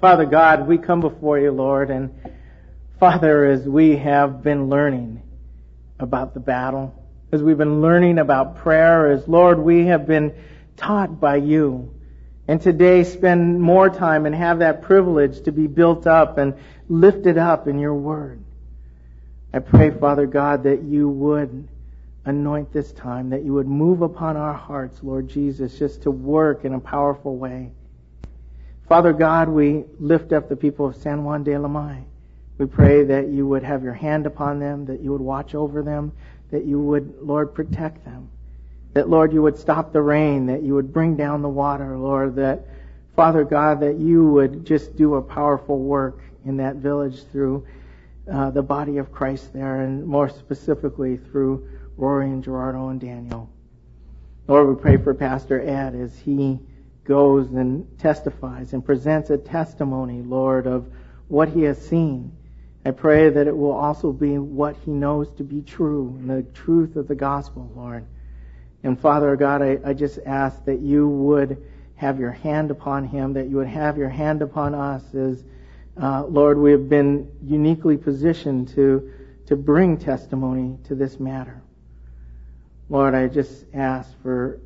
Father God, we come before you, Lord, and Father, as we have been learning about the battle, as we've been learning about prayer, as Lord, we have been taught by you, and today spend more time and have that privilege to be built up and lifted up in your word. I pray, Father God, that you would anoint this time, that you would move upon our hearts, Lord Jesus, just to work in a powerful way. Father God, we lift up the people of San Juan de la Mai. We pray that you would have your hand upon them, that you would watch over them, that you would, Lord, protect them. That, Lord, you would stop the rain, that you would bring down the water, Lord, that, Father God, that you would just do a powerful work in that village through the body of Christ there, and more specifically through Rory and Gerardo and Daniel. Lord, we pray for Pastor Ed as he goes and testifies and presents a testimony, Lord, of what he has seen. I pray that it will also be what he knows to be true, and the truth of the gospel, Lord. And Father God, I just ask that you would have your hand upon him, that you would have your hand upon us as, Lord, we have been uniquely positioned to bring testimony to this matter. Lord, I just ask for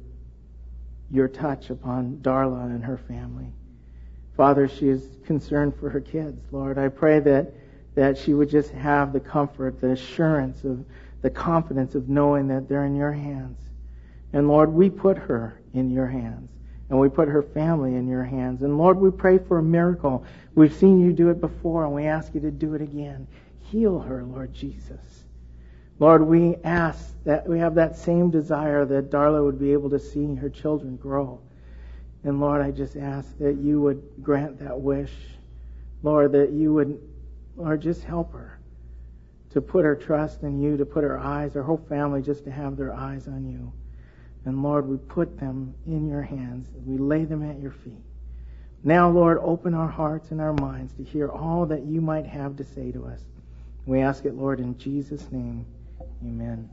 your touch upon Darla and her family. Father, she is concerned for her kids. Lord, I pray that she would just have the comfort, the assurance of the confidence of knowing that they're in your hands. And Lord, we put her in your hands. And we put her family in your hands. And Lord, we pray for a miracle. We've seen you do it before, and we ask you to do it again. Heal her, Lord Jesus. Lord, we ask that we have that same desire that Darla would be able to see her children grow. And Lord, I just ask that you would grant that wish. Lord, that you would, Lord, just help her to put her trust in you, to put her eyes, her whole family, just to have their eyes on you. And Lord, we put them in your hands. We lay them at your feet. Now, Lord, open our hearts and our minds to hear all that you might have to say to us. We ask it, Lord, in Jesus' name. Amen.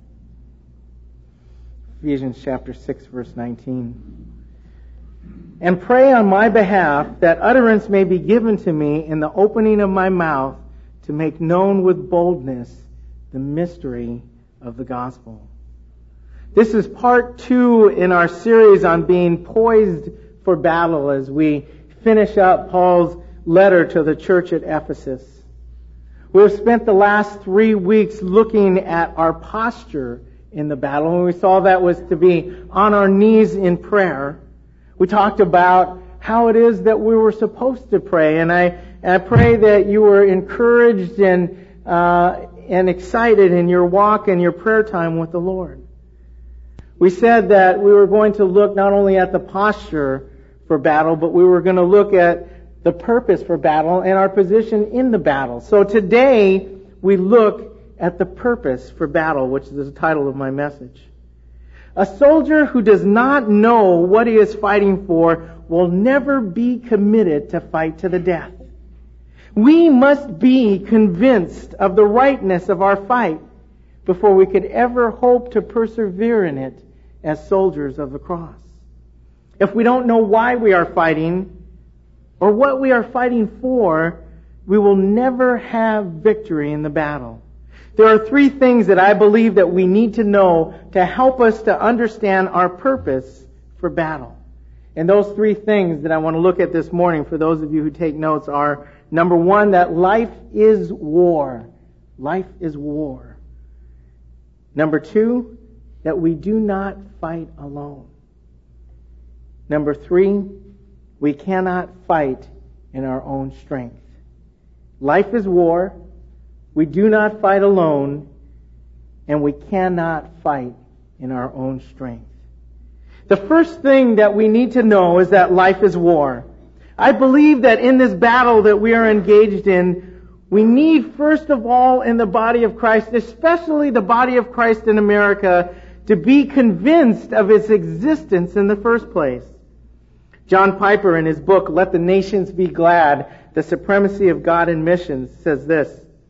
Ephesians chapter 6, verse 19. And pray on my behalf that utterance may be given to me in the opening of my mouth to make known with boldness the mystery of the gospel. This is part 2 in our series on being poised for battle as we finish up Paul's letter to the church at Ephesus. We've spent the last 3 weeks looking at our posture in the battle, and we saw that was to be on our knees in prayer. We talked about how it is that we were supposed to pray, and I pray that you were encouraged and excited in your walk and your prayer time with the Lord. We said that we were going to look not only at the posture for battle, but we were going to look at the purpose for battle and our position in the battle. So today we look at the purpose for battle, which is the title of my message. A soldier who does not know what he is fighting for will never be committed to fight to the death. We must be convinced of the rightness of our fight before we could ever hope to persevere in it as soldiers of the cross. If we don't know why we are fighting or what we are fighting for, we will never have victory in the battle. There are 3 things that I believe that we need to know to help us to understand our purpose for battle. And those 3 things that I want to look at this morning, for those of you who take notes, are, number 1, that life is war. Life is war. Number 2, that we do not fight alone. Number 3, we cannot fight in our own strength. Life is war. We do not fight alone, and we cannot fight in our own strength. The first thing that we need to know is that life is war. I believe that in this battle that we are engaged in, we need, first of all, in the body of Christ, especially the body of Christ in America, to be convinced of its existence in the first place. John Piper, in his book, Let the Nations Be Glad, The Supremacy of God in Missions, says this: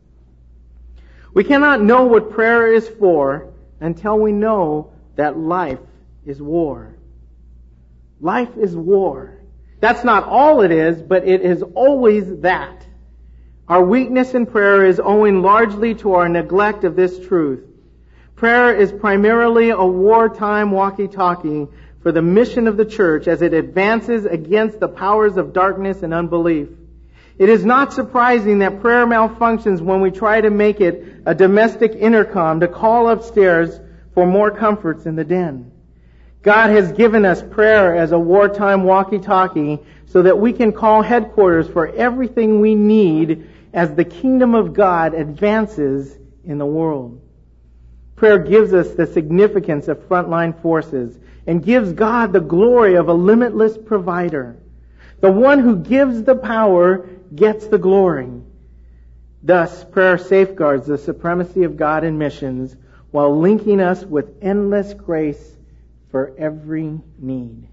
we cannot know what prayer is for until we know that life is war. Life is war. That's not all it is, but it is always that. Our weakness in prayer is owing largely to our neglect of this truth. Prayer is primarily a wartime walkie-talkie for the mission of the church as it advances against the powers of darkness and unbelief. It is not surprising that prayer malfunctions when we try to make it a domestic intercom to call upstairs for more comforts in the den. God has given us prayer as a wartime walkie-talkie so that we can call headquarters for everything we need as the kingdom of God advances in the world. Prayer gives us the significance of frontline forces and gives God the glory of a limitless provider. The one who gives the power gets the glory. Thus, prayer safeguards the supremacy of God in missions while linking us with endless grace for every need.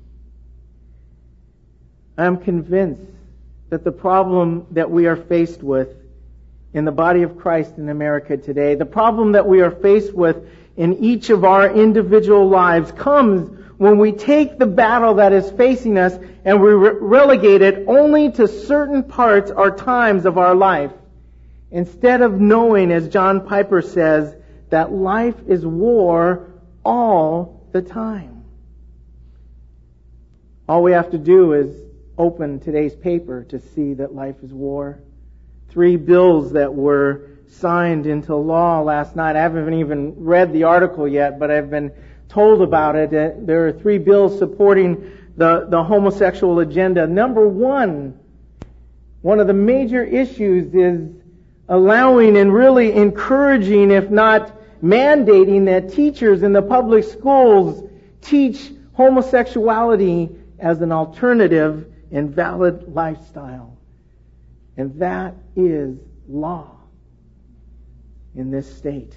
I am convinced that the problem that we are faced with in the body of Christ in America today, the problem that we are faced with in each of our individual lives comes when we take the battle that is facing us and we relegate it only to certain parts or times of our life, instead of knowing, as John Piper says, that life is war all the time. All we have to do is open today's paper to see that life is war. 3 bills that were signed into law last night. I haven't even read the article yet, but I've been told about it. There are 3 bills supporting the homosexual agenda. Number one of the major issues is allowing and really encouraging, if not mandating, that teachers in the public schools teach homosexuality as an alternative and valid lifestyle. And that is law in this state.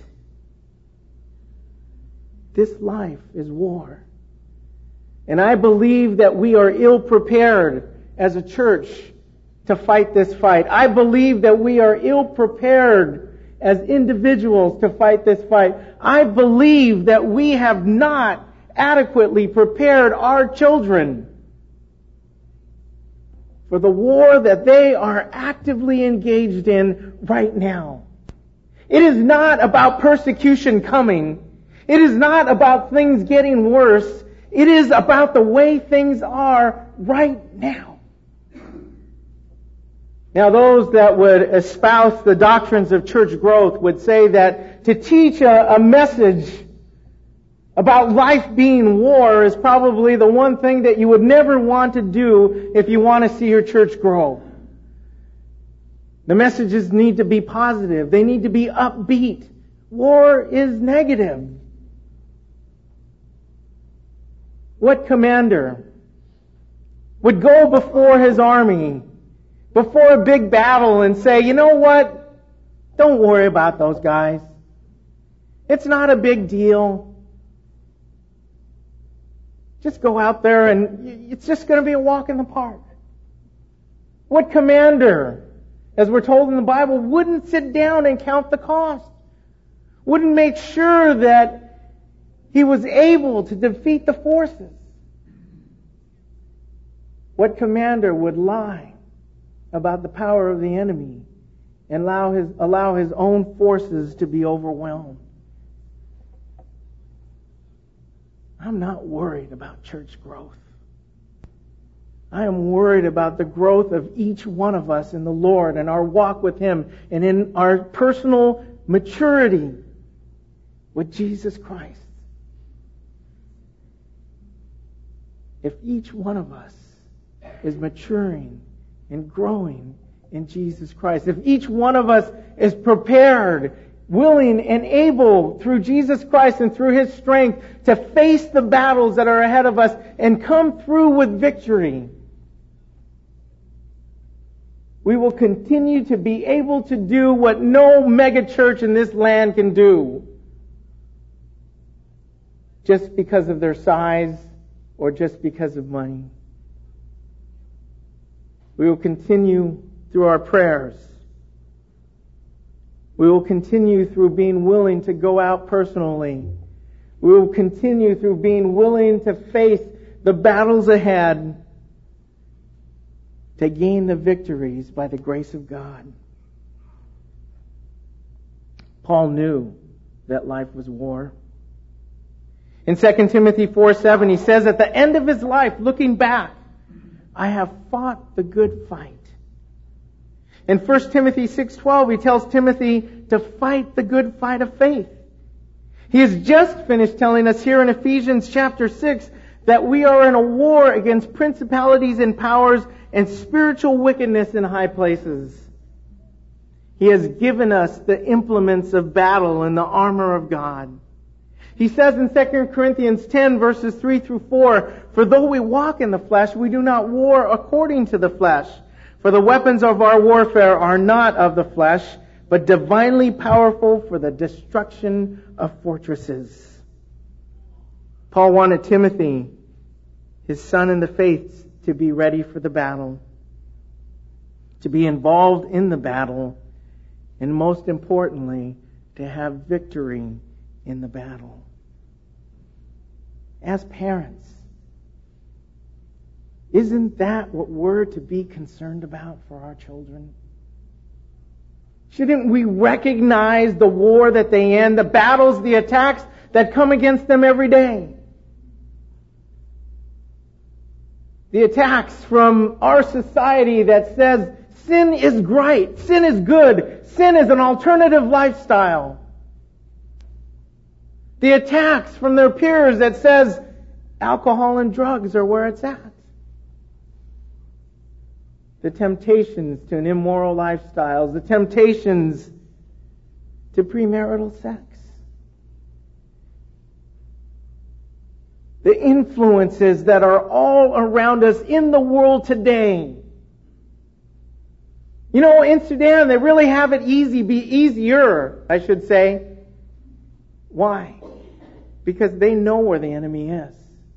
This life is war. And I believe that we are ill prepared as a church to fight this fight. I believe that we are ill prepared as individuals to fight this fight. I believe that we have not adequately prepared our children for the war that they are actively engaged in right now. It is not about persecution coming. It is not about things getting worse. It is about the way things are right now. Now, those that would espouse the doctrines of church growth would say that to teach a message about life being war is probably the one thing that you would never want to do if you want to see your church grow. The messages need to be positive. They need to be upbeat. War is negative. What commander would go before his army, before a big battle, and say, you know what? Don't worry about those guys. It's not a big deal. Just go out there and it's just going to be a walk in the park. What commander, as we're told in the Bible, wouldn't sit down and count the cost? Wouldn't make sure that he was able to defeat the forces? What commander would lie about the power of the enemy and allow his own forces to be overwhelmed? I'm not worried about church growth. I am worried about the growth of each one of us in the Lord and our walk with Him and in our personal maturity with Jesus Christ. If each one of us is maturing and growing in Jesus Christ, if each one of us is prepared, willing and able through Jesus Christ and through His strength to face the battles that are ahead of us and come through with victory, we will continue to be able to do what no mega church in this land can do just because of their size or just because of money. We will continue through our prayers. We will continue through being willing to go out personally. We will continue through being willing to face the battles ahead. to gain the victories by the grace of God. Paul knew that life was war. In 2 Timothy 4:7, he says at the end of his life, looking back, I have fought the good fight. In 1 Timothy 6:12, he tells Timothy to fight the good fight of faith. He has just finished telling us here in Ephesians chapter 6 that we are in a war against principalities and powers and spiritual wickedness in high places. He has given us the implements of battle and the armor of God. He says in 2 Corinthians 10 verses 3 through 4, for though we walk in the flesh, we do not war according to the flesh. For the weapons of our warfare are not of the flesh, but divinely powerful for the destruction of fortresses. Paul wanted Timothy, his son in the faith, to be ready for the battle, to be involved in the battle, and most importantly, to have victory in the battle. As parents, isn't that what we're to be concerned about for our children? Shouldn't we recognize the war that they end, the battles, the attacks that come against them every day? The attacks from our society that says sin is right, sin is good, sin is an alternative lifestyle. The attacks from their peers that says alcohol and drugs are where it's at. The temptations to an immoral lifestyle, the temptations to premarital sex. The influences that are all around us in the world today. You know, in Sudan, they really have it easier, I should say. Why? Because they know where the enemy is.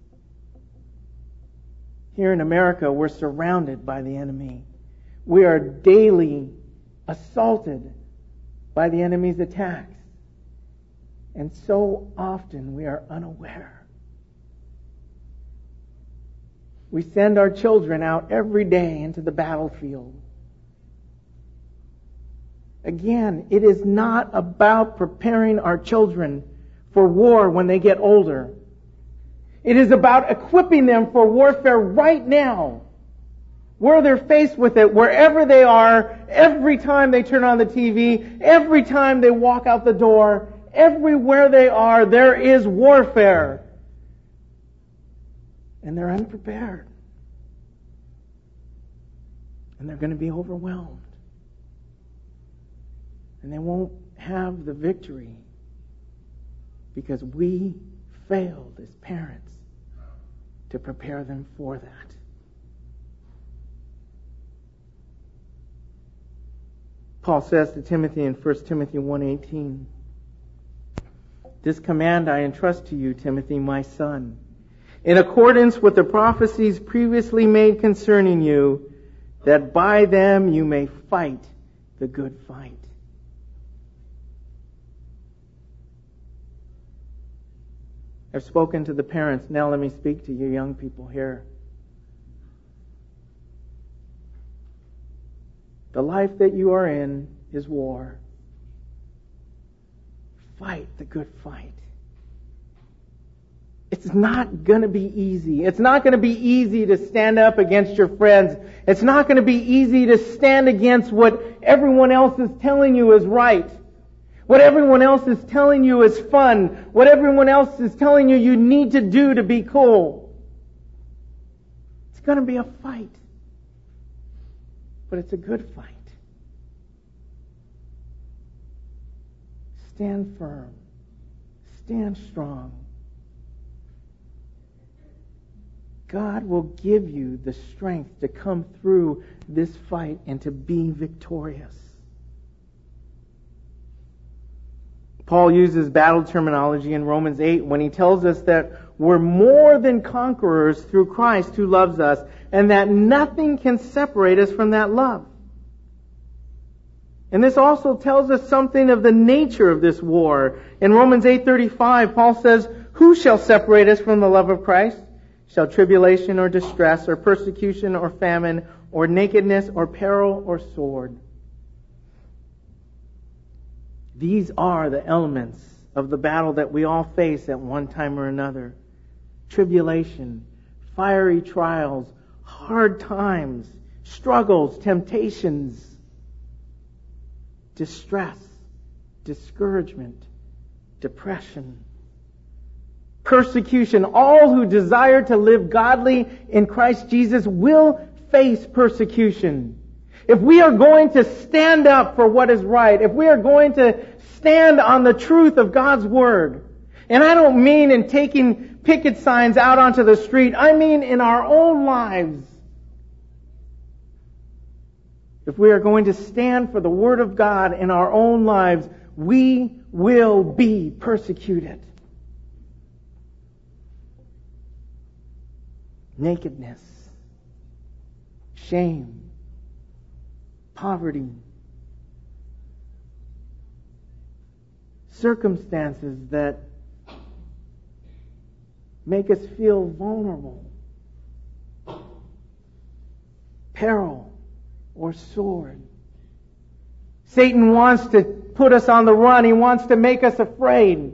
Here in America, we're surrounded by the enemy. We are daily assaulted by the enemy's attacks. And so often we are unaware. We send our children out every day into the battlefield. Again, it is not about preparing our children for war when they get older. It is about equipping them for warfare right now, where they're faced with it, wherever they are, every time they turn on the TV, every time they walk out the door, everywhere they are, there is warfare. And they're unprepared. And they're going to be overwhelmed. And they won't have the victory because we failed as parents to prepare them for that. Paul says to Timothy in 1 Timothy 1:18, this command I entrust to you, Timothy, my son, in accordance with the prophecies previously made concerning you, that by them you may fight the good fight. I've spoken to the parents. Now let me speak to you young people here. The life that you are in is war. Fight the good fight. It's not going to be easy. It's not going to be easy to stand up against your friends. It's not going to be easy to stand against what everyone else is telling you is right. What everyone else is telling you is fun. What everyone else is telling you need to do to be cool. It's going to be a fight. But it's a good fight. Stand firm. Stand strong. God will give you the strength to come through this fight and to be victorious. Paul uses battle terminology in Romans 8 when he tells us that we're more than conquerors through Christ who loves us, and that nothing can separate us from that love. And this also tells us something of the nature of this war. In Romans 8:35, Paul says, who shall separate us from the love of Christ? Shall tribulation or distress or persecution or famine or nakedness, or peril, or sword. These are the elements of the battle that we all face at one time or another. Tribulation, fiery trials, hard times, struggles, temptations, distress, discouragement, depression, persecution. All who desire to live godly in Christ Jesus will face persecution. If we are going to stand up for what is right, if we are going to stand on the truth of God's Word, and I don't mean in taking picket signs out onto the street, I mean in our own lives. If we are going to stand for the Word of God in our own lives, we will be persecuted. Nakedness, shame, poverty, circumstances that make us feel vulnerable, peril or sword. Satan wants to put us on the run. He wants to make us afraid.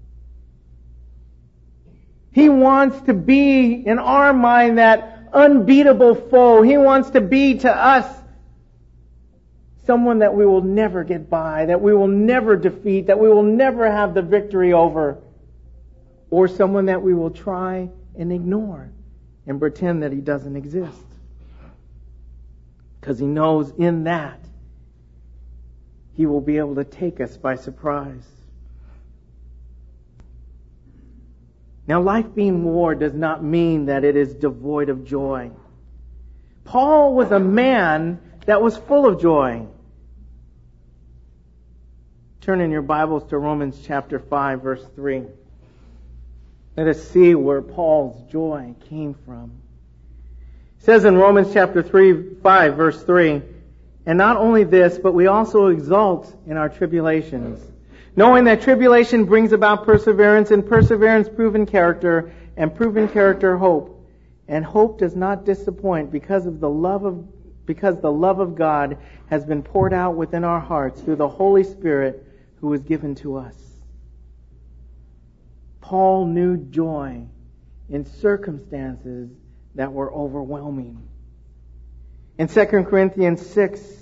He wants to be, in our mind, that unbeatable foe. He wants to be to us someone that we will never get by, that we will never defeat, that we will never have the victory over, or someone that we will try and ignore and pretend that he doesn't exist. Because he knows in that he will be able to take us by surprise. Now, life being war does not mean that it is devoid of joy. Paul was a man that was full of joy. Turn in your Bibles to Romans chapter 5, verse 3. Let us see where Paul's joy came from. It says in Romans chapter 5, verse 3, "And not only this, but we also exult in our tribulations, knowing that tribulation brings about perseverance, and perseverance proven character, and proven character hope. And hope does not disappoint, because the love of God has been poured out within our hearts through the Holy Spirit who was given to us." Paul knew joy in circumstances that were overwhelming. In 2 Corinthians 6,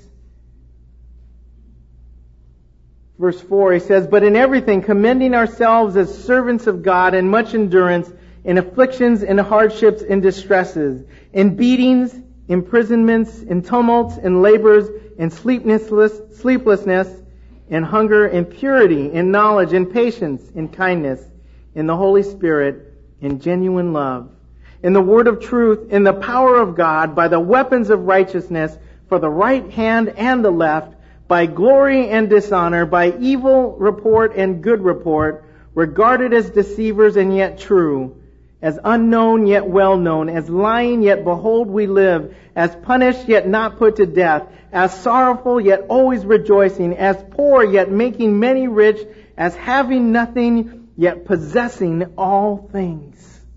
verse 4, he says, "But in everything, commending ourselves as servants of God in much endurance, in afflictions, in hardships, in distresses, in beatings, imprisonments, in tumults, in labors, in sleeplessness, in hunger, in purity, in knowledge, in patience, in kindness, in the Holy Spirit, in genuine love, in the word of truth, in the power of God, by the weapons of righteousness, for the right hand and the left, by glory and dishonor, by evil report and good report, regarded as deceivers and yet true, as unknown yet well known, as lying yet behold we live, as punished yet not put to death, as sorrowful yet always rejoicing, as poor yet making many rich, as having nothing yet possessing all things."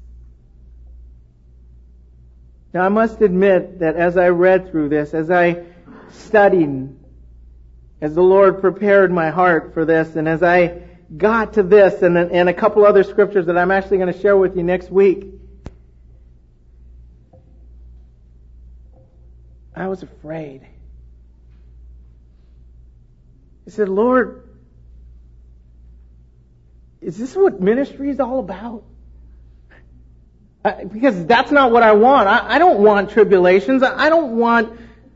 Now I must admit that as I read through this, as I studied, as the Lord prepared my heart for this, and as I got to this and a couple other scriptures that I'm actually going to share with you next week, I was afraid. I said, "Lord, is this what ministry is all about?" Because that's not what I want. I don't want tribulations. I don't want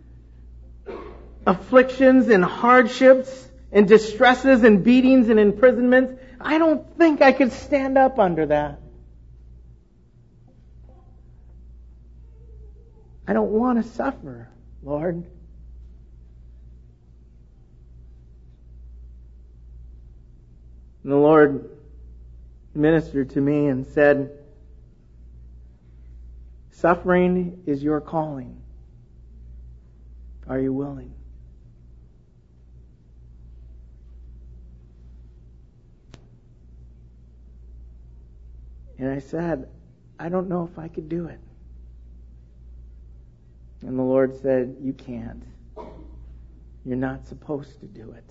afflictions and hardships and distresses and beatings and imprisonments. I don't think I could stand up under that. I don't want to suffer, Lord. And the Lord ministered to me and said, "Suffering is your calling. Are you willing?" And I said, "I don't know if I could do it." And the Lord said, you can't. You're not supposed to do it.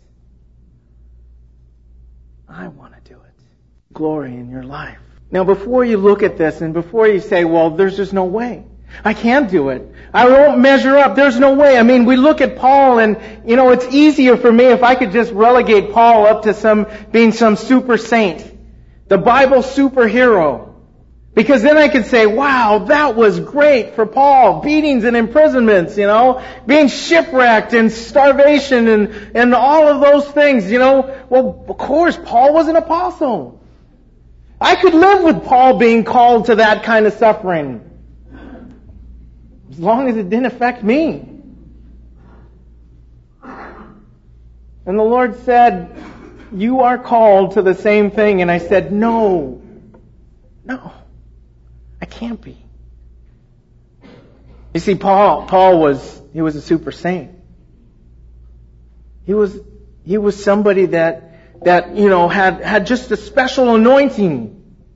I want to do it. Glory in your life. Now, before you look at this and before you say, well, there's just no way. I can't do it. I won't measure up. There's no way. I mean, we look at Paul and, it's easier for me if I could just relegate Paul up to being some super saint. The Bible superhero. Because then I could say, wow, that was great for Paul. Beatings and imprisonments, being shipwrecked and starvation and all of those things, Well, of course, Paul was an apostle. I could live with Paul being called to that kind of suffering. As long as it didn't affect me. And the Lord said, you are called to the same thing. And I said, no, I can't be. You see, Paul was a super saint. He was somebody that had just a special anointing.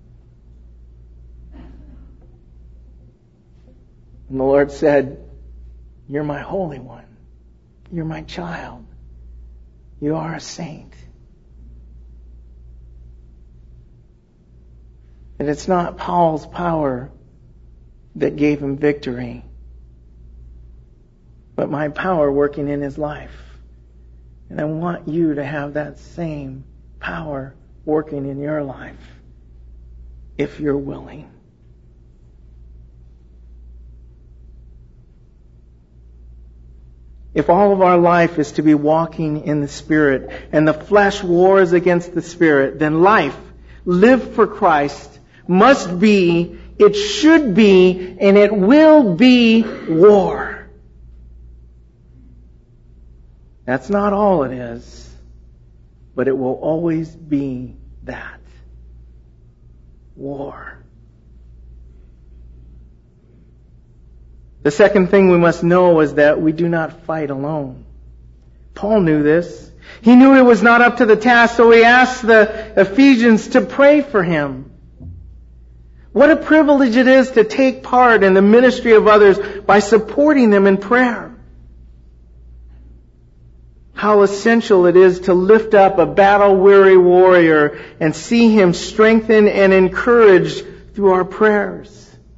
And the Lord said, you're my Holy One. You're my child. You are a saint. And it's not Paul's power that gave him victory, but my power working in his life. And I want you to have that same power working in your life, if you're willing. If all of our life is to be walking in the Spirit and the flesh wars against the Spirit, then life, lived for Christ, must be, it should be, and it will be war. That's not all it is, but it will always be that. War. The second thing we must know is that we do not fight alone. Paul knew this. He knew it was not up to the task, so he asked the Ephesians to pray for him. What a privilege it is to take part in the ministry of others by supporting them in prayer. How essential it is to lift up a battle-weary warrior and see him strengthened and encouraged through our prayers.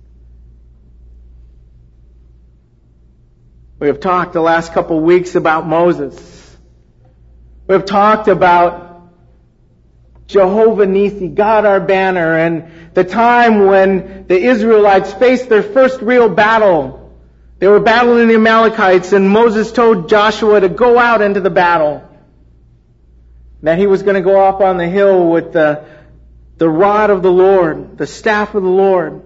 We have talked the last couple of weeks about Moses. We have talked about Jehovah Nissi, God our banner, and the time when the Israelites faced their first real battle. They were battling the Amalekites, and Moses told Joshua to go out into the battle. That he was going to go up on the hill with the rod of the Lord, the staff of the Lord.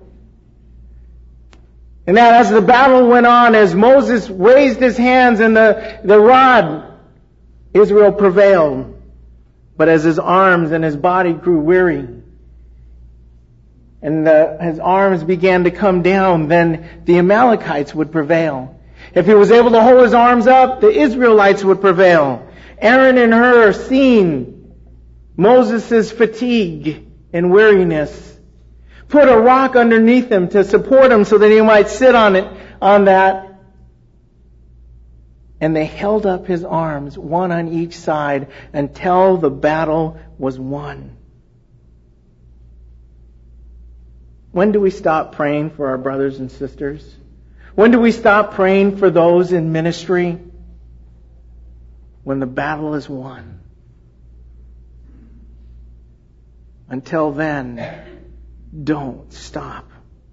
And that as the battle went on, as Moses raised his hands and the rod, Israel prevailed. But as his arms and his body grew weary, and his arms began to come down, then the Amalekites would prevail. If he was able to hold his arms up, the Israelites would prevail. Aaron and Hur, seeing Moses' fatigue and weariness, put a rock underneath him to support him so that he might sit on that. And they held up his arms, one on each side, until the battle was won. When do we stop praying for our brothers and sisters? When do we stop praying for those in ministry? When the battle is won. Until then, don't stop.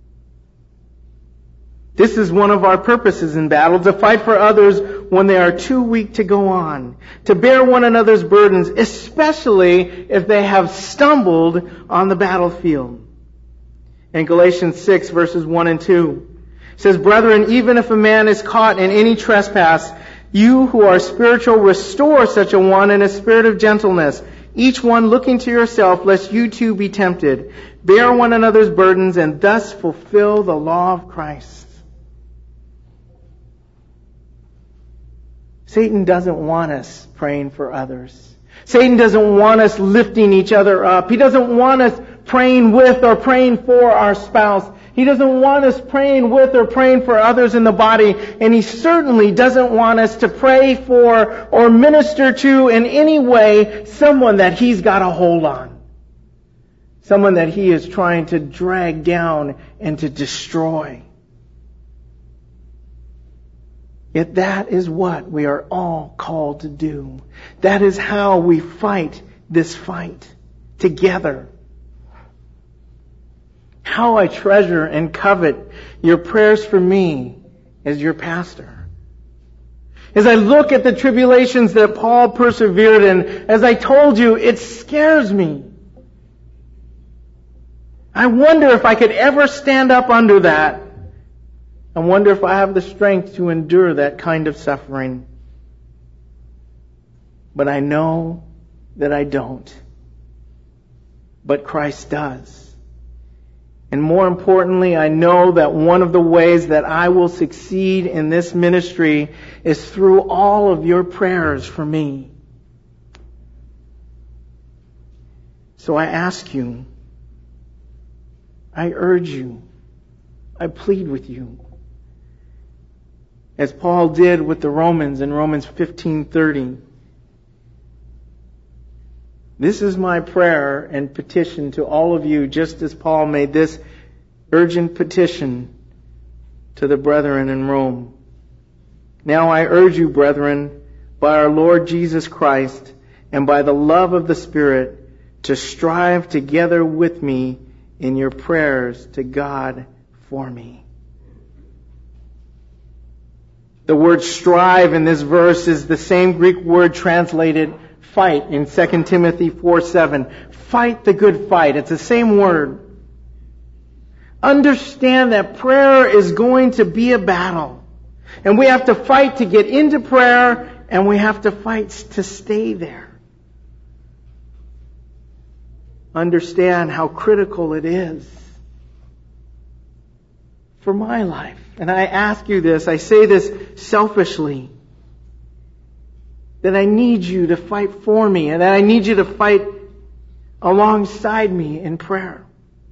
This is one of our purposes in battle, to fight for others when they are too weak to go on, to bear one another's burdens, especially if they have stumbled on the battlefield. In Galatians 6, verses 1 and 2, it says, "Brethren, even if a man is caught in any trespass, you who are spiritual restore such a one in a spirit of gentleness, each one looking to yourself, lest you too be tempted. Bear one another's burdens, and thus fulfill the law of Christ." Satan doesn't want us praying for others. Satan doesn't want us lifting each other up. He doesn't want us praying with or praying for our spouse. He doesn't want us praying with or praying for others in the body. And He certainly doesn't want us to pray for or minister to in any way someone that He's got a hold on. Someone that He is trying to drag down and to destroy. Yet that is what we are all called to do. That is how we fight this fight together. How I treasure and covet your prayers for me as your pastor. As I look at the tribulations that Paul persevered in, as I told you, it scares me. I wonder if I could ever stand up under that. I wonder if I have the strength to endure that kind of suffering. But I know that I don't. But Christ does. And more importantly, I know that one of the ways that I will succeed in this ministry is through all of your prayers for me. So I ask you, I urge you, I plead with you, as Paul did with the Romans in Romans 15:30. This is my prayer and petition to all of you, just as Paul made this urgent petition to the brethren in Rome. Now I urge you, brethren, by our Lord Jesus Christ and by the love of the Spirit, to strive together with me in your prayers to God for me. The word strive in this verse is the same Greek word translated fight in 2 Timothy 4:7. Fight the good fight. It's the same word. Understand that prayer is going to be a battle. And we have to fight to get into prayer, and we have to fight to stay there. Understand how critical it is for my life. And I ask you this, I say this selfishly, that I need you to fight for me, and that I need you to fight alongside me in prayer.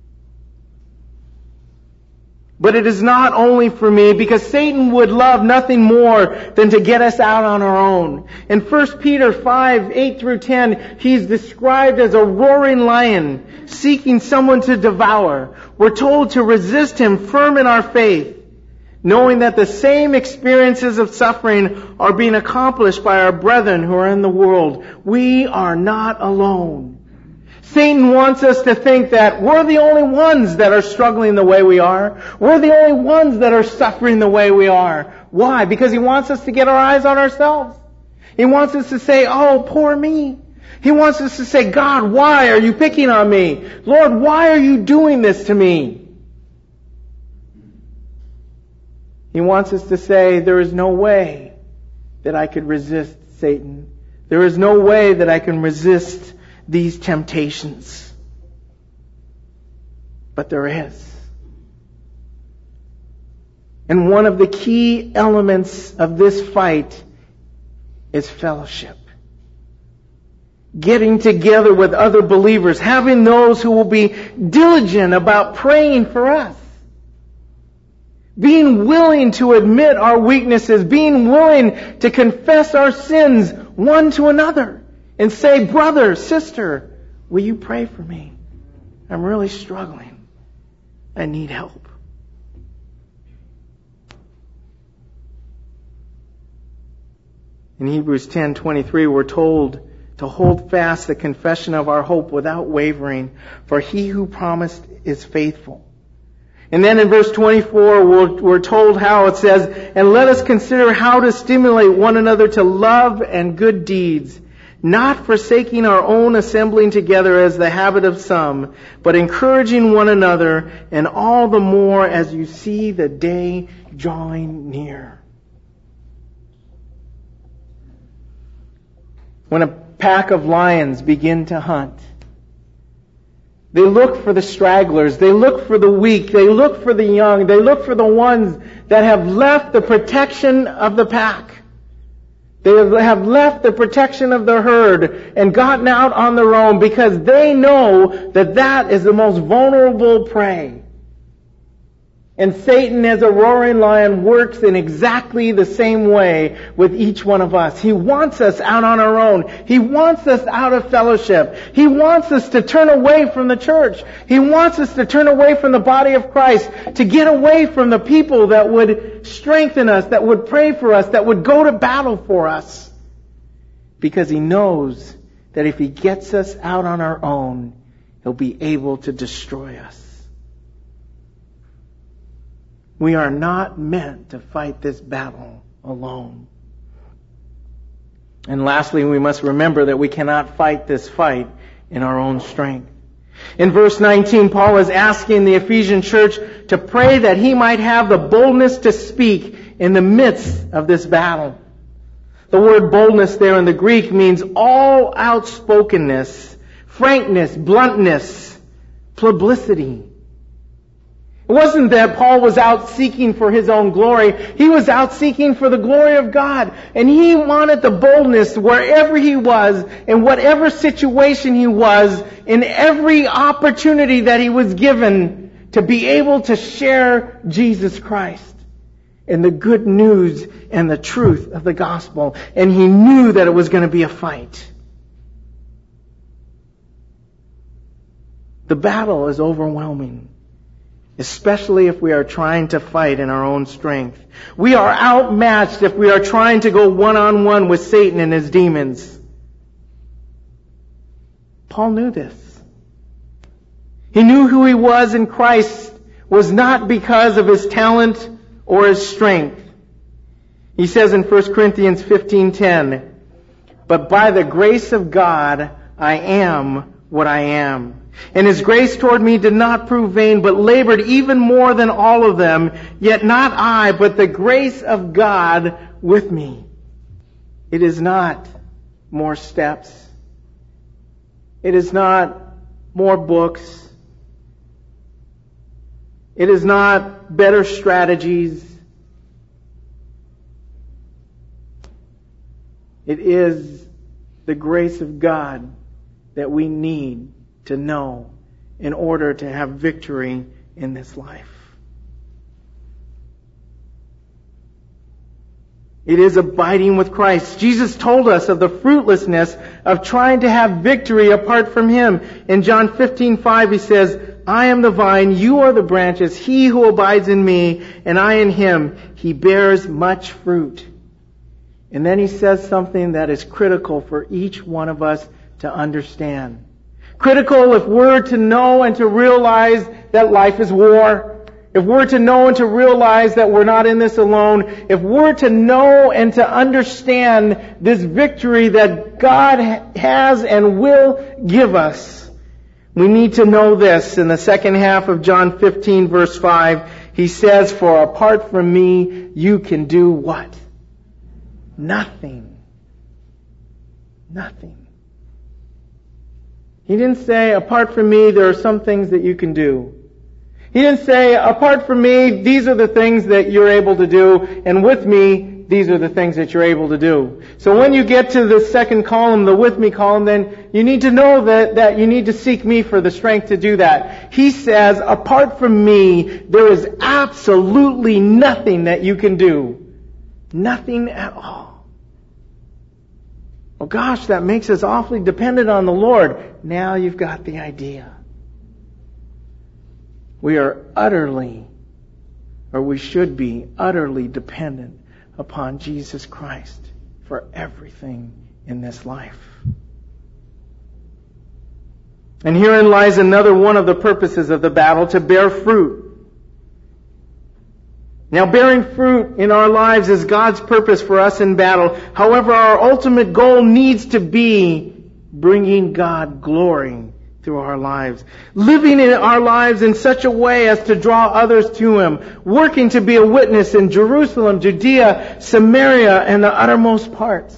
But it is not only for me, because Satan would love nothing more than to get us out on our own. In 1 Peter 5:8-10, he's described as a roaring lion seeking someone to devour. We're told to resist him firm in our faith, knowing that the same experiences of suffering are being accomplished by our brethren who are in the world. We are not alone. Satan wants us to think that we're the only ones that are struggling the way we are. We're the only ones that are suffering the way we are. Why? Because he wants us to get our eyes on ourselves. He wants us to say, oh, poor me. He wants us to say, God, why are you picking on me? Lord, why are you doing this to me? He wants us to say, there is no way that I could resist Satan. There is no way that I can resist these temptations. But there is. And one of the key elements of this fight is fellowship. Getting together with other believers, having those who will be diligent about praying for us. Being willing to admit our weaknesses, being willing to confess our sins one to another and say, brother, sister, will you pray for me? I'm really struggling. I need help. In Hebrews 10:23, we're told to hold fast the confession of our hope without wavering, for he who promised is faithful. And then in verse 24, we're told how it says, and let us consider how to stimulate one another to love and good deeds, not forsaking our own assembling together as the habit of some, but encouraging one another, and all the more as you see the day drawing near. When a pack of lions begin to hunt, they look for the stragglers. They look for the weak. They look for the young. They look for the ones that have left the protection of the pack. They have left the protection of the herd and gotten out on their own because they know that that is the most vulnerable prey. And Satan, as a roaring lion, works in exactly the same way with each one of us. He wants us out on our own. He wants us out of fellowship. He wants us to turn away from the church. He wants us to turn away from the body of Christ, to get away from the people that would strengthen us, that would pray for us, that would go to battle for us. Because He knows that if He gets us out on our own, He'll be able to destroy us. We are not meant to fight this battle alone. And lastly, we must remember that we cannot fight this fight in our own strength. In verse 19, Paul is asking the Ephesian church to pray that he might have the boldness to speak in the midst of this battle. The word boldness there in the Greek means all outspokenness, frankness, bluntness, publicity. It wasn't that Paul was out seeking for his own glory. He was out seeking for the glory of God. And he wanted the boldness wherever he was, in whatever situation he was, in every opportunity that he was given, to be able to share Jesus Christ and the good news and the truth of the gospel. And he knew that it was going to be a fight. The battle is overwhelming, especially if we are trying to fight in our own strength. We are outmatched if we are trying to go one-on-one with Satan and his demons. Paul knew this. He knew who he was in Christ was not because of his talent or his strength. He says in 1 Corinthians 15:10, "But by the grace of God I am what I am. And His grace toward me did not prove vain, but labored even more than all of them. Yet not I, but the grace of God with me." It is not more steps. It is not more books. It is not better strategies. It is the grace of God that we need to know in order to have victory in this life. It is abiding with Christ. Jesus told us of the fruitlessness of trying to have victory apart from Him. In John 15:5 He says, "I am the vine, you are the branches. He who abides in me and I in him, he bears much fruit." And then He says something that is critical for each one of us to understand. Critical if we're to know and to realize that life is war. If we're to know and to realize that we're not in this alone. If we're to know and to understand this victory that God has and will give us, we need to know this. In the second half of John 15 verse 5, He says, "For apart from me, you can do" what? Nothing. Nothing. He didn't say, "Apart from me, there are some things that you can do." He didn't say, "Apart from me, these are the things that you're able to do, and with me, these are the things that you're able to do." So when you get to the second column, the "with me" column, then you need to know that you need to seek me for the strength to do that. He says, "Apart from me, there is absolutely nothing that you can do." Nothing at all. Well, gosh, that makes us awfully dependent on the Lord. Now you've got the idea. We are utterly, or we should be utterly dependent upon Jesus Christ for everything in this life. And herein lies another one of the purposes of the battle, to bear fruit. Now, bearing fruit in our lives is God's purpose for us in battle. However, our ultimate goal needs to be bringing God glory through our lives. Living in our lives in such a way as to draw others to Him. Working to be a witness in Jerusalem, Judea, Samaria, and the uttermost parts.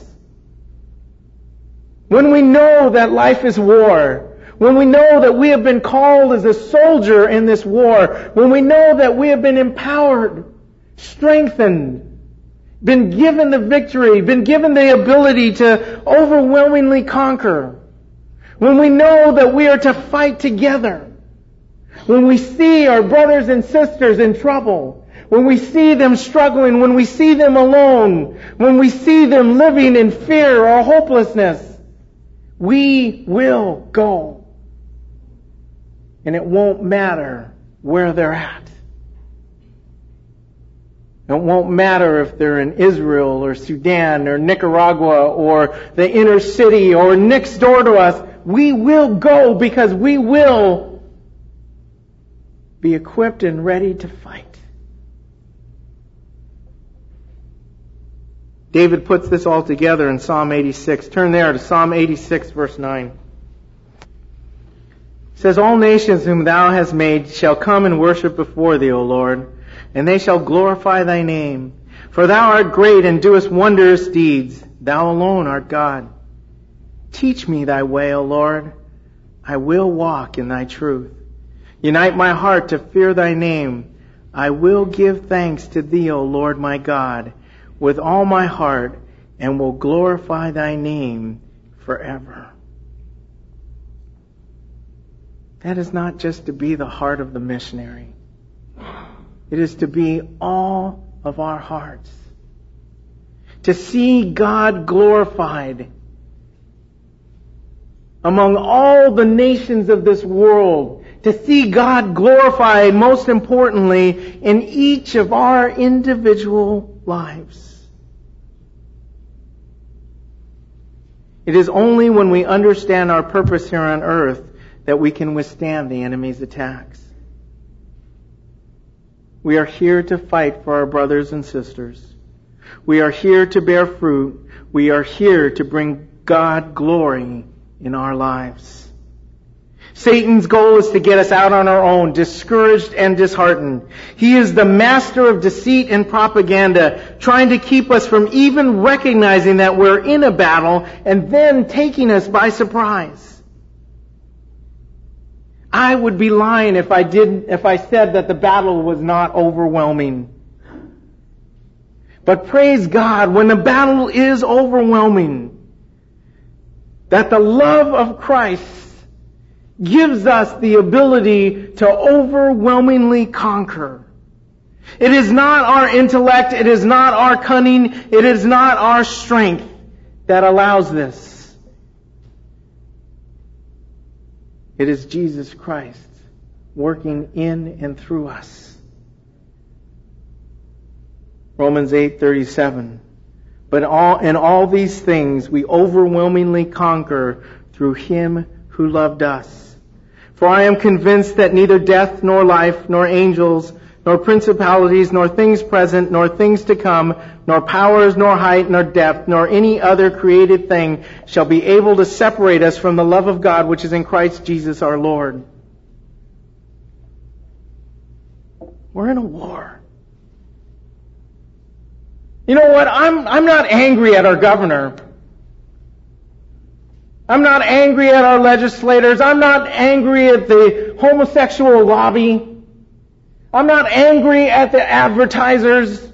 When we know that life is war, when we know that we have been called as a soldier in this war, when we know that we have been empowered, strengthened, been given the victory, been given the ability to overwhelmingly conquer, when we know that we are to fight together, When we see our brothers and sisters in trouble, when we see them struggling, when we see them alone, when we see them living in fear or hopelessness, we will go. And it won't matter where they're at. It won't matter if they're in Israel or Sudan or Nicaragua or the inner city or next door to us. We will go because we will be equipped and ready to fight. David puts this all together in Psalm 86. Turn there to Psalm 86, verse 9. It says, "All nations whom thou hast made shall come and worship before thee, O Lord, and they shall glorify thy name. For thou art great and doest wondrous deeds. Thou alone art God. Teach me thy way, O Lord. I will walk in thy truth. Unite my heart to fear thy name. I will give thanks to thee, O Lord my God, with all my heart, and will glorify thy name forever." That is not just to be the heart of the missionary. It is to be all of our hearts. To see God glorified among all the nations of this world. To see God glorified, most importantly, in each of our individual lives. It is only when we understand our purpose here on earth that we can withstand the enemy's attacks. We are here to fight for our brothers and sisters. We are here to bear fruit. We are here to bring God glory in our lives. Satan's goal is to get us out on our own, discouraged and disheartened. He is the master of deceit and propaganda, trying to keep us from even recognizing that we're in a battle and then taking us by surprise. I would be lying if I said that the battle was not overwhelming. But praise God, when the battle is overwhelming, that the love of Christ gives us the ability to overwhelmingly conquer. It is not our intellect, it is not our cunning, it is not our strength that allows this. It is Jesus Christ working in and through us. Romans 8:37. But in all these things we overwhelmingly conquer through Him who loved us. For I am convinced that neither death nor life, nor angels, nor principalities, nor things present, nor things to come, nor powers, nor height, nor depth, nor any other created thing shall be able to separate us from the love of God which is in Christ Jesus our Lord. We're in a war. You know what? I'm not angry at our governor. I'm not angry at our legislators. I'm not angry at the homosexual lobby. I'm not angry at the advertisers.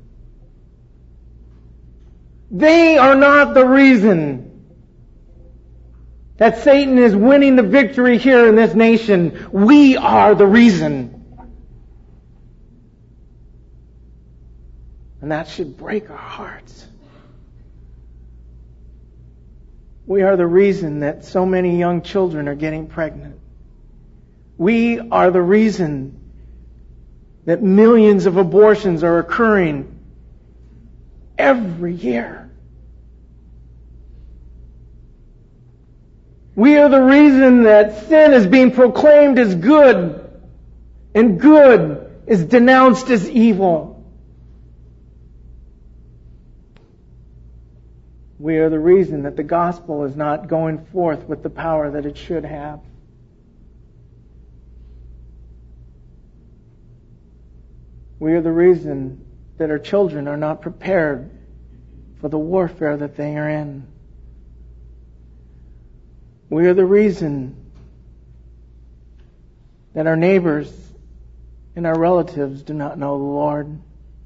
They are not the reason that Satan is winning the victory here in this nation. We are the reason. And that should break our hearts. We are the reason that so many young children are getting pregnant. We are the reason that millions of abortions are occurring every year. We are the reason that sin is being proclaimed as good and good is denounced as evil. We are the reason that the gospel is not going forth with the power that it should have. We are the reason that our children are not prepared for the warfare that they are in. We are the reason that our neighbors and our relatives do not know the Lord.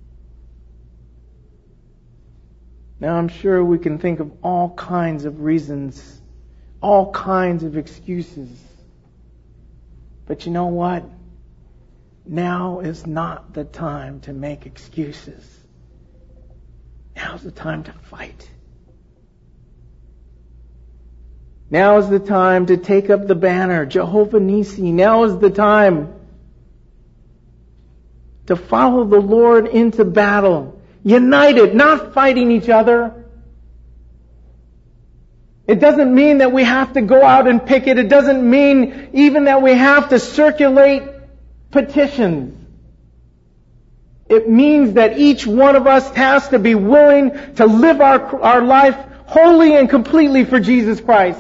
Now I'm sure we can think of all kinds of reasons, all kinds of excuses. But you know what? Now is not the time to make excuses. Now's the time to fight. Now is the time to take up the banner, Jehovah Nissi. Now is the time to follow the Lord into battle. United, not fighting each other. It doesn't mean that we have to go out and picket. It doesn't mean even that we have to circulate petitions. It means that each one of us has to be willing to live our life wholly and completely for Jesus Christ.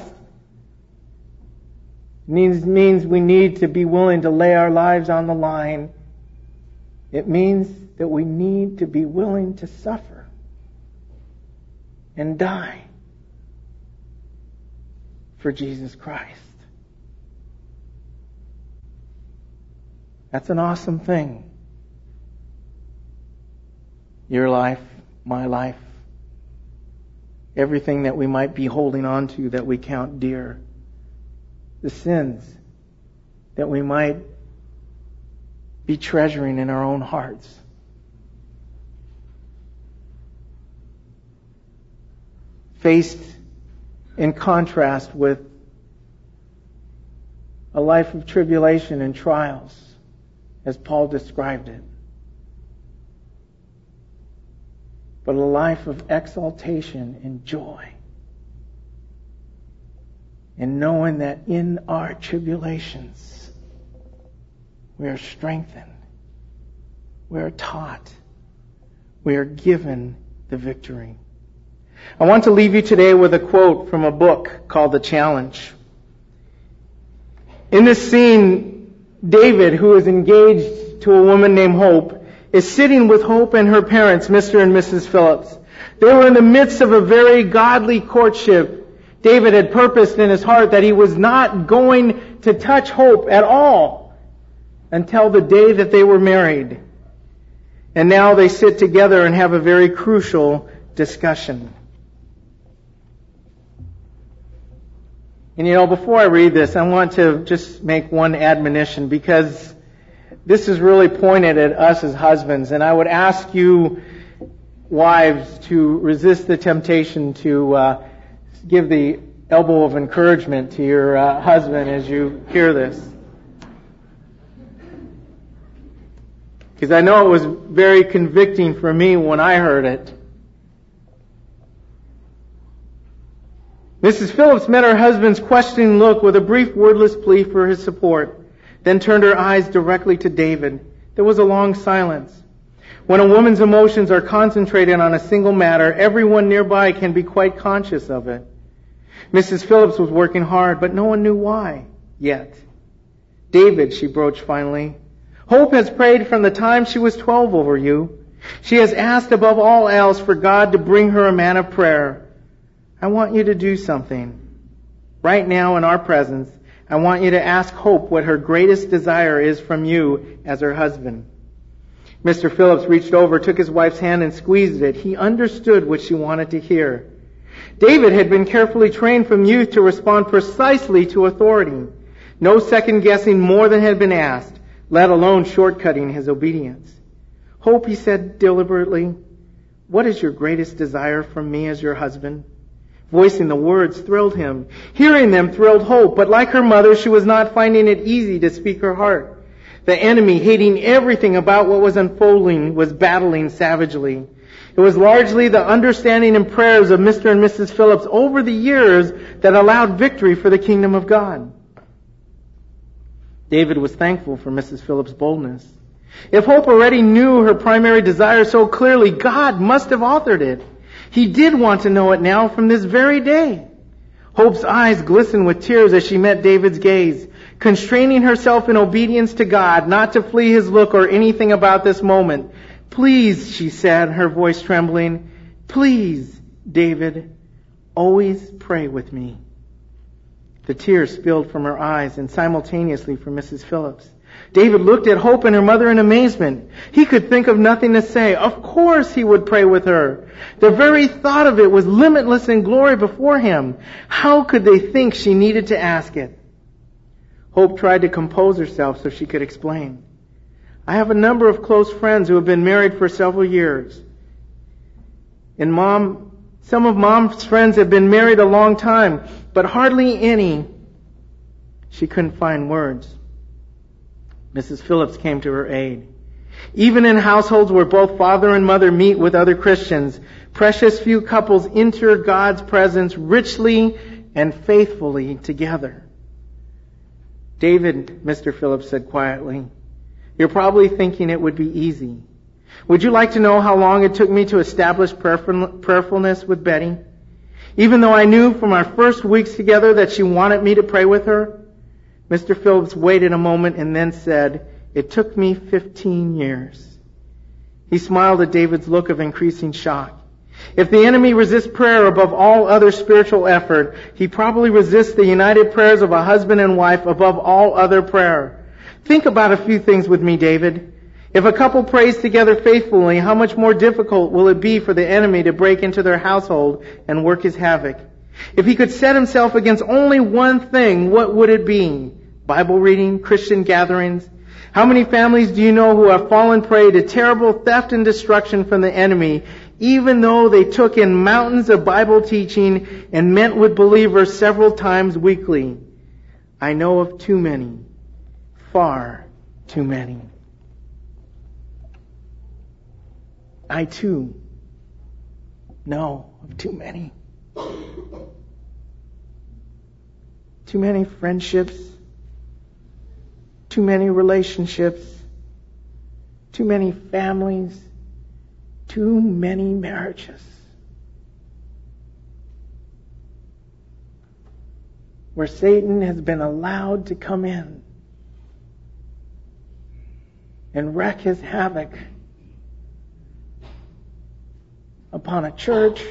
It means we need to be willing to lay our lives on the line. It means that we need to be willing to suffer and die for Jesus Christ. That's an awesome thing. Your life, my life, everything that we might be holding on to that we count dear, the sins that we might be treasuring in our own hearts. Faced in contrast with a life of tribulation and trials, as Paul described it. But a life of exaltation and joy. And knowing that in our tribulations, we are strengthened, we are taught, we are given the victory. I want to leave you today with a quote from a book called The Challenge. In this scene, David, who is engaged to a woman named Hope, is sitting with Hope and her parents, Mr. and Mrs. Phillips. They were in the midst of a very godly courtship. David had purposed in his heart that he was not going to touch Hope at all until the day that they were married. And now they sit together and have a very crucial discussion. And before I read this, I want to just make one admonition, because this is really pointed at us as husbands. And I would ask you, wives, to resist the temptation to give the elbow of encouragement to your husband as you hear this. Because I know it was very convicting for me when I heard it. Mrs. Phillips met her husband's questioning look with a brief wordless plea for his support, then turned her eyes directly to David. There was a long silence. When a woman's emotions are concentrated on a single matter, everyone nearby can be quite conscious of it. Mrs. Phillips was working hard, but no one knew why yet. David, she broached finally, Hope has prayed from the time she was 12 over you. She has asked above all else for God to bring her a man of prayer. I want you to do something. Right now in our presence, I want you to ask Hope what her greatest desire is from you as her husband. Mr. Phillips reached over, took his wife's hand and squeezed it. He understood what she wanted to hear. David had been carefully trained from youth to respond precisely to authority. No second guessing more than had been asked, let alone shortcutting his obedience. Hope, he said deliberately, what is your greatest desire from me as your husband? Voicing the words thrilled him. Hearing them thrilled Hope, but like her mother, she was not finding it easy to speak her heart. The enemy, hating everything about what was unfolding, was battling savagely. It was largely the understanding and prayers of Mr. and Mrs. Phillips over the years that allowed victory for the kingdom of God. David was thankful for Mrs. Phillips' boldness. If Hope already knew her primary desire so clearly, God must have authored it. He did want to know it now from this very day. Hope's eyes glistened with tears as she met David's gaze, constraining herself in obedience to God, not to flee his look or anything about this moment. Please, she said, her voice trembling, please, David, always pray with me. The tears spilled from her eyes and simultaneously from Mrs. Phillips. David looked at Hope and her mother in amazement. He could think of nothing to say. Of course he would pray with her. The very thought of it was limitless in glory before him. How could they think she needed to ask it? Hope tried to compose herself so she could explain. I have a number of close friends who have been married for several years. And some of Mom's friends have been married a long time, but hardly any. She couldn't find words. Mrs. Phillips came to her aid. Even in households where both father and mother meet with other Christians, precious few couples enter God's presence richly and faithfully together. David, Mr. Phillips said quietly, you're probably thinking it would be easy. Would you like to know how long it took me to establish prayerfulness with Betty? Even though I knew from our first weeks together that she wanted me to pray with her? Mr. Phillips waited a moment and then said, it took me 15 years. He smiled at David's look of increasing shock. If the enemy resists prayer above all other spiritual effort, he probably resists the united prayers of a husband and wife above all other prayer. Think about a few things with me, David. If a couple prays together faithfully, how much more difficult will it be for the enemy to break into their household and work his havoc? If he could set himself against only one thing, what would it be? Bible reading, Christian gatherings? How many families do you know who have fallen prey to terrible theft and destruction from the enemy, even though they took in mountains of Bible teaching and met with believers several times weekly? I know of too many, far too many. I too know of too many. Too many friendships, too many relationships, too many families, too many marriages where Satan has been allowed to come in and wreak his havoc upon a church,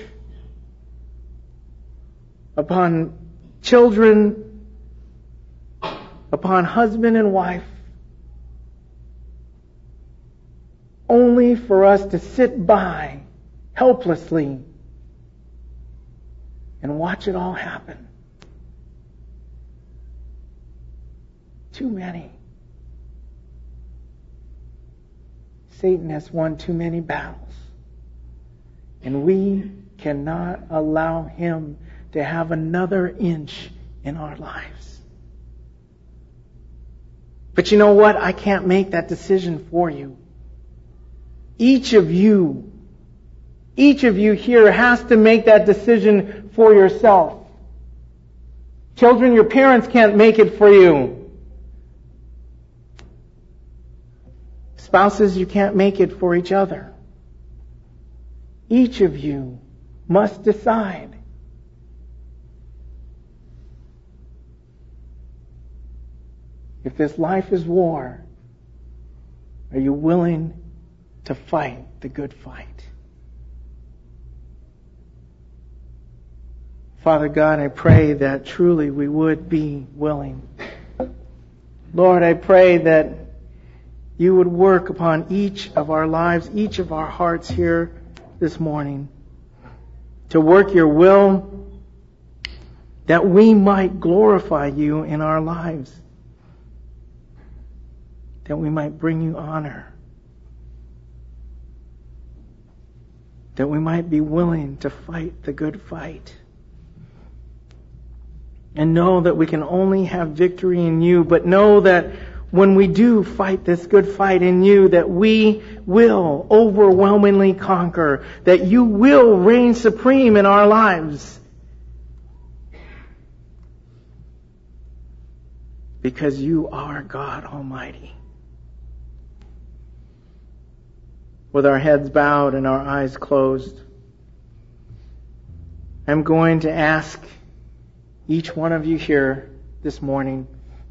upon children, upon husband and wife, only for us to sit by helplessly and watch it all happen. Too many. Satan has won too many battles. And we cannot allow him to have another inch in our lives. But you know what? I can't make that decision for you. Each of you here has to make that decision for yourself. Children, your parents can't make it for you. Spouses, you can't make it for each other. Each of you must decide. If this life is war, are you willing to fight the good fight? Father God, I pray that truly we would be willing. Lord, I pray that you would work upon each of our lives, each of our hearts here this morning, to work your will that we might glorify you in our lives, that we might bring you honor, that we might be willing to fight the good fight, and know that we can only have victory in you, but know that when we do fight this good fight in you, that we will overwhelmingly conquer, that you will reign supreme in our lives. Because you are God Almighty. With our heads bowed and our eyes closed, I'm going to ask each one of you here this morning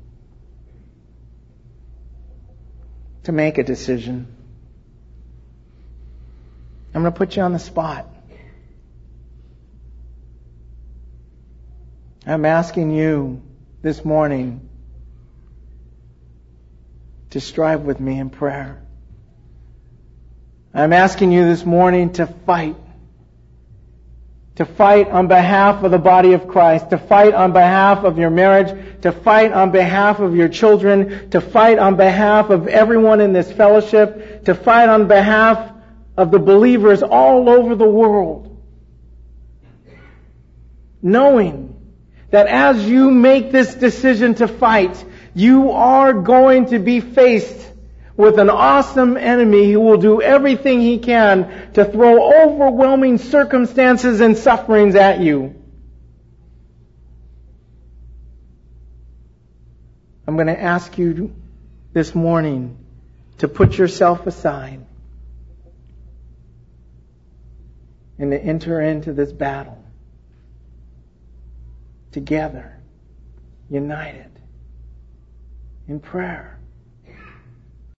to make a decision. I'm going to put you on the spot. I'm asking you this morning to strive with me in prayer. I'm asking you this morning to fight to fight on behalf of the body of Christ, to fight on behalf of your marriage, to fight on behalf of your children, to fight on behalf of everyone in this fellowship, to fight on behalf of the believers all over the world. Knowing that as you make this decision to fight, you are going to be faced with an awesome enemy who will do everything he can to throw overwhelming circumstances and sufferings at you. I'm going to ask you this morning to put yourself aside and to enter into this battle together, united in prayer.